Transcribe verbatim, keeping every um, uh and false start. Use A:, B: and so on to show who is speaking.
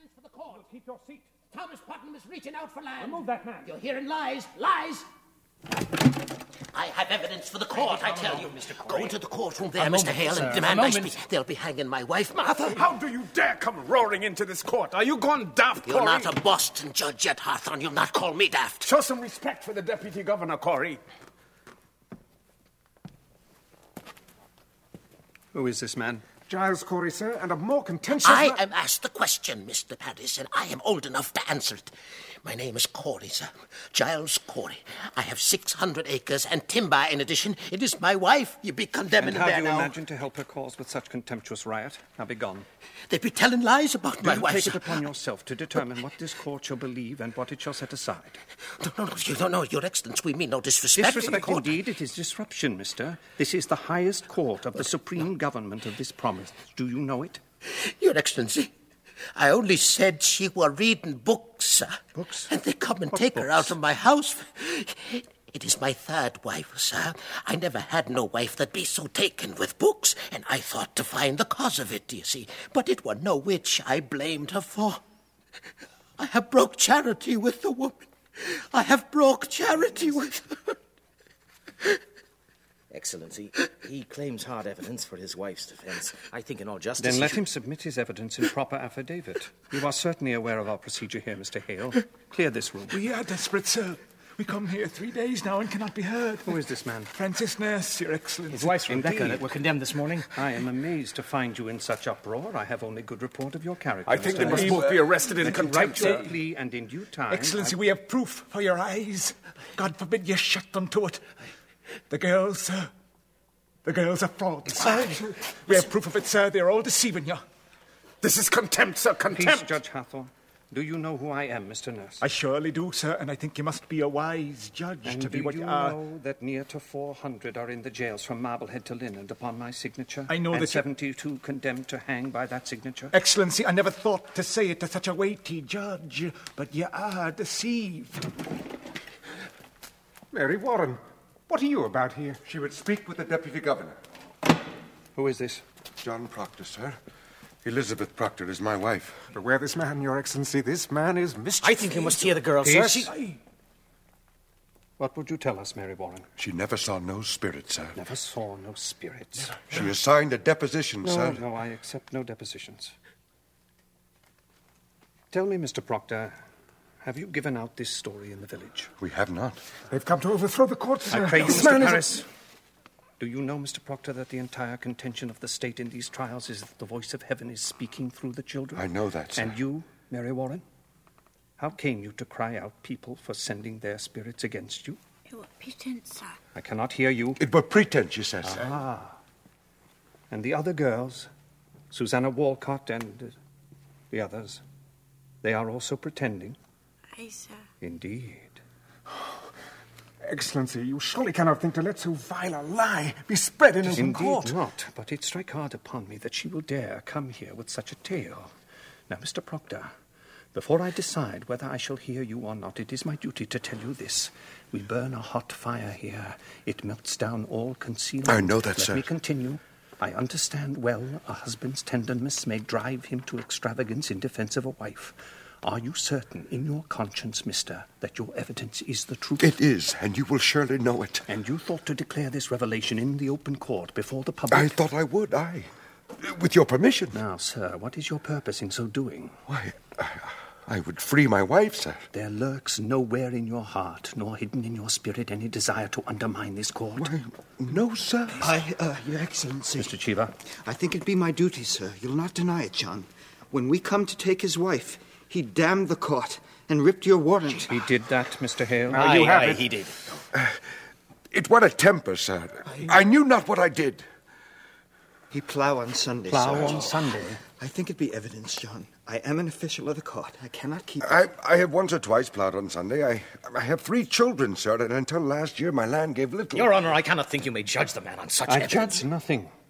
A: evidence for the court.
B: Well, keep your seat.
A: Thomas Putnam is reaching out for land.
B: Remove that man.
A: You're hearing lies. Lies. I have evidence for the court, I tell you.
C: Mister
A: Go into the courtroom there,
C: A
A: Mister
C: moment,
A: Hale,
C: sir.
A: and
C: A
A: demand I
C: moment.
A: speak. They'll be hanging my wife, Martha.
B: How do you dare come roaring into this court? Are you gone daft,
A: You're
B: Corey?
A: not a Boston judge yet, Hawthorne. You'll not call me daft.
B: Show some respect for the Deputy Governor, Corey.
C: Who is this man?
D: Giles Corey, sir, and a more contentious...
A: I
D: ma-
A: am asked the question, Mister Paris, and I am old enough to answer it. My name is Corey, sir. Giles Corey. I have six hundred acres and timber in addition. It is my wife you be condemning
C: And how
A: there
C: do you
A: now.
C: imagine to help her cause with such contemptuous riot? Now be gone.
A: They be telling lies about
C: Do
A: my
C: you
A: wife,
C: take
A: sir.
C: it upon yourself to determine what this court shall believe and what it shall set aside?
A: No, no, no, you don't know, Your Excellency. We mean no disrespect.
C: Disrespect
A: Court.
C: indeed, it is disruption, mister. This is the highest court of the supreme government of this province. Do you know it?
A: Your Excellency, I only said she were reading books, sir.
C: Books?
A: And they come and
C: What
A: take her
C: books?
A: out of my house. It is my third wife, sir. I never had no wife that be so taken with books, and I thought to find the cause of it, do you see. But it were no which I blamed her for. I have broke charity with the woman. I have broke charity with her.
E: Excellency, he claims hard evidence for his wife's defence. I think in all justice...
C: Then
E: he
C: let
E: should-
C: him submit his evidence in proper affidavit. You are certainly aware of our procedure here, Mister Hale. Clear this room.
B: We are desperate, sir. We come here three days now and cannot be heard.
C: Who is this man?
B: Francis Nurse, Your Excellency.
F: His wife's from Becca
C: Indeed.
F: that were condemned this morning.
C: I am amazed to find you in such uproar. I have only good report of your character.
B: I think
C: Mister
B: they must
C: Hale.
B: both be arrested in
C: Let you
B: contempt,
C: write your
B: sir.
C: plea, and in due time...
B: Excellency,
C: I-
B: we have proof for your eyes. God forbid you shut them to it. The girls, sir. The girls are frauds. We have proof of it, sir. They're all deceiving you. This is contempt, sir,
C: Peace,
B: contempt.
C: Judge Hathorne. Do you know who I am, Mister Nurse?
B: I surely do, sir, and I think you must be a wise judge
C: And
B: to be
C: do
B: what
C: you
B: you are.
C: know that near to four hundred are in the jails from Marblehead to Lynn, and upon my signature?
B: I know
C: and
B: that you-
C: seventy-two condemned to hang by that signature?
B: Excellency, I never thought to say it to such a weighty judge, but you are deceived.
D: Mary Warren, what are you about here?
G: She would speak with the Deputy Governor.
C: Who is this?
G: John Proctor, sir. Elizabeth Proctor is my wife.
D: Beware this man, Your Excellency. This man is mischief.
F: I think you must hear the girl, sir.
C: Peace.
F: She-
C: What would you tell us, Mary Warren?
G: She never saw no spirit, sir.
C: Never saw no spirits.
G: She has signed a deposition,
C: No,
G: sir.
C: no, I accept no depositions. Tell me, Mister Proctor, have you given out this story in the village?
G: We have not.
D: They've come to overthrow the court, sir.
C: I pray you,
D: This
C: Mister
D: man is a-
C: Paris. Do you know, Mister Proctor, that the entire contention of the state in these trials is that the voice of heaven is speaking through the children?
G: I know that, sir.
C: And you, Mary Warren? How came you to cry out people for sending their spirits against you?
H: It was pretense, sir.
C: I cannot hear you.
G: It were pretense, you said, sir.
C: Ah. And the other girls, Susanna Walcott and uh, the others, they are also pretending?
H: Aye, sir.
C: Indeed.
D: Excellency, you surely cannot think to let so vile a lie be spread in open
C: Indeed
D: court.
C: not, but it strike hard upon me that she will dare come here with such a tale. Now, Mister Proctor, before I decide whether I shall hear you or not, it is my duty to tell you this. We burn a hot fire here. It melts down all concealment.
G: I know that,
C: Let
G: sir.
C: me continue. I understand well a husband's tenderness may drive him to extravagance in defense of a wife. Are you certain in your conscience, mister, that your evidence is the truth?
G: It is, and you will surely know it.
C: And you thought to declare this revelation in the open court before the public?
G: I thought I would, aye. With your permission.
C: Now, sir, what is your purpose in so doing?
G: Why, I, I would free my wife, sir.
C: There lurks nowhere in your heart, nor hidden in your spirit, any desire to undermine this court.
G: Why, no, sir.
I: I, uh, Your Excellency.
C: Mister Cheever?
I: I think it be my duty, sir. You'll not deny it, John. When we come to take his wife, he damned the court and ripped your warrant.
C: He did that, Mister Hale?
F: Aye,
D: you have
F: aye,
D: it.
F: he did.
G: It were a temper, sir. I knew not what I did.
I: He plough on Sunday,
C: Plough
I: sir.
C: on Sunday?
I: I think it be evidence, John. I am an official of the court. I cannot keep...
G: I, I have once or twice ploughed on Sunday. I, I have three children, sir, and until last year my land gave little.
F: Your Honour, I cannot think you may judge the man on such
C: I
F: evidence.
C: judge nothing.